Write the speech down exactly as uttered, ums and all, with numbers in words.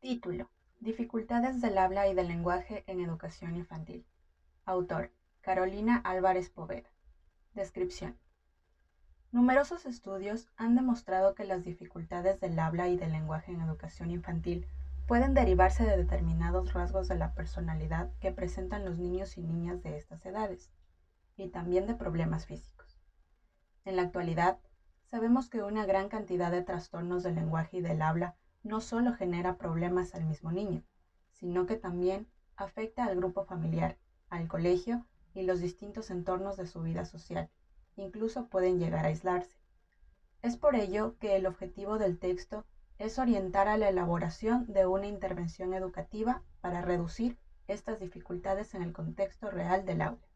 Título: Dificultades del habla y del lenguaje en educación infantil. Autor: Carolina Álvarez Poveda. Descripción: Numerosos estudios han demostrado que las dificultades del habla y del lenguaje en educación infantil pueden derivarse de determinados rasgos de la personalidad que presentan los niños y niñas de estas edades, y también de problemas físicos. En la actualidad, sabemos que una gran cantidad de trastornos del lenguaje y del habla no solo genera problemas al mismo niño, sino que también afecta al grupo familiar, al colegio y los distintos entornos de su vida social. Incluso pueden llegar a aislarse. Es por ello que el objetivo del texto es orientar a la elaboración de una intervención educativa para reducir estas dificultades en el contexto real del aula.